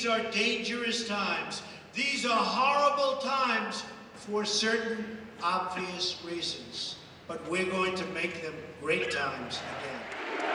These are dangerous times. These are horrible times for certain obvious reasons. But we're going to make them great times again.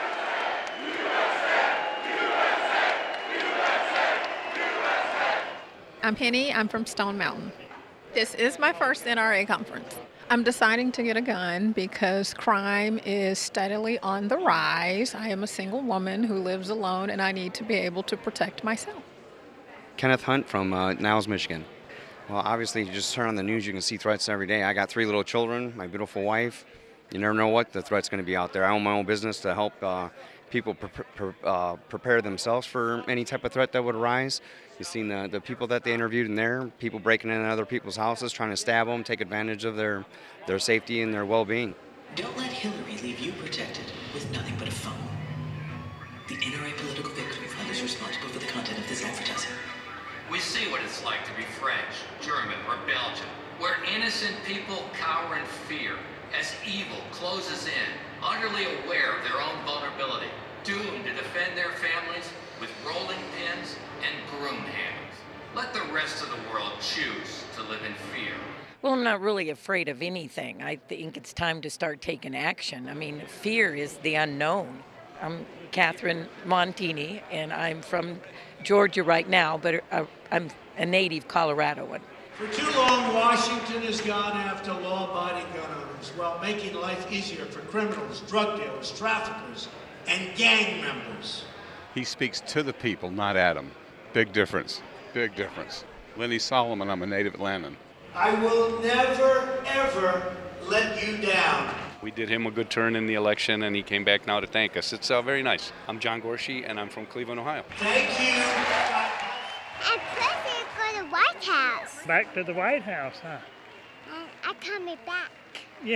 I'm Penny. I'm from Stone Mountain. This is my first NRA conference. I'm deciding to get a gun because crime is steadily on the rise. I am a single woman who lives alone, and I need to be able to protect myself. Kenneth Hunt from Niles, Michigan. Well, obviously, you just turn on the news, you can see threats every day. I got 3 little children, my beautiful wife. You never know what the threat's going to be out there. I own my own business to help people prepare themselves for any type of threat that would arise. You've seen the people that they interviewed in there, people breaking into other people's houses, trying to stab them, take advantage of their safety and their well-being. Don't let Hillary leave you protected with nothing but a phone. The NRA Political Victory Fund is responsible for the content of this advertising. We see what it's like to be French, German, or Belgian, where innocent people cower in fear as evil closes in, utterly aware of their own vulnerability, doomed to defend their families with rolling pins and broom handles. Let the rest of the world choose to live in fear. Well, I'm not really afraid of anything. I think it's time to start taking action. I mean, fear is the unknown. I'm Catherine Montini, and I'm from Georgia right now, but I'm a native Coloradoan. For too long, Washington has gone after law-abiding gun owners while making life easier for criminals, drug dealers, traffickers, and gang members. He speaks to the people, not at them. Big difference. Big difference. Lenny Solomon, I'm a native Atlantan. I will never, ever let you down. We did him a good turn in the election, and he came back now to thank us. It's very nice. I'm John Gorshey, and I'm from Cleveland, Ohio. Thank you. And President for the White House. Back to the White House, huh? I'm coming back. Yeah.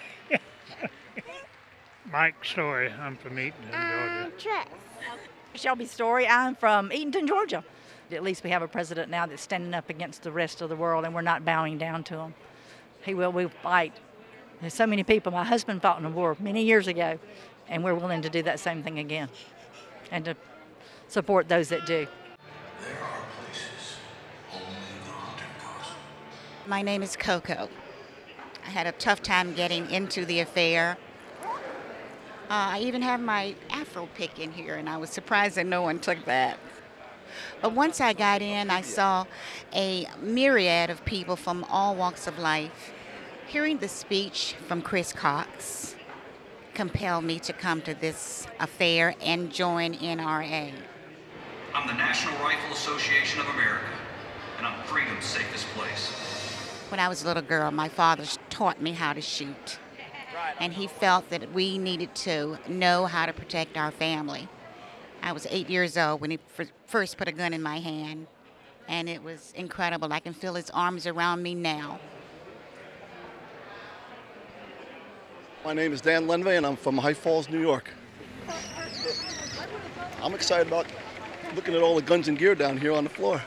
Mike Story, I'm from Eaton, Georgia. Trust. Shelby Story, I'm from Eatonton, Georgia. At least we have a president now that's standing up against the rest of the world, and we're not bowing down to him. We fight. There's so many people. My husband fought in a war many years ago, and we're willing to do that same thing again and to support those that do. There are places only the hunter goes. My name is Coco. I had a tough time getting into the affair. I even have my afro pick in here, and I was surprised that no one took that. But once I got in, I saw a myriad of people from all walks of life. Hearing the speech from Chris Cox compelled me to come to this affair and join NRA. I'm the National Rifle Association of America, and I'm freedom's safest place. When I was a little girl, my father taught me how to shoot. And he felt that we needed to know how to protect our family. I was 8 years old when he first put a gun in my hand, and it was incredible. I can feel his arms around me now. My name is Dan Lenvey, and I'm from High Falls, New York. I'm excited about looking at all the guns and gear down here on the floor.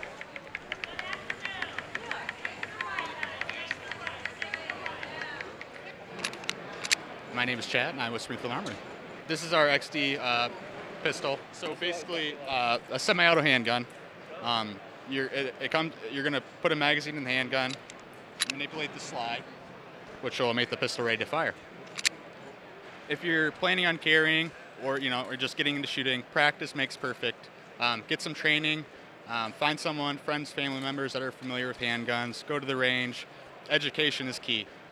My name is Chad, and I'm with Springfield Armory. This is our XD pistol. So basically, a semi-auto handgun. You're going to put a magazine in the handgun, manipulate the slide, which will make the pistol ready to fire. If you're planning on carrying, or just getting into shooting, practice makes perfect. Get some training. Find someone, friends, family members that are familiar with handguns. Go to the range. Education is key.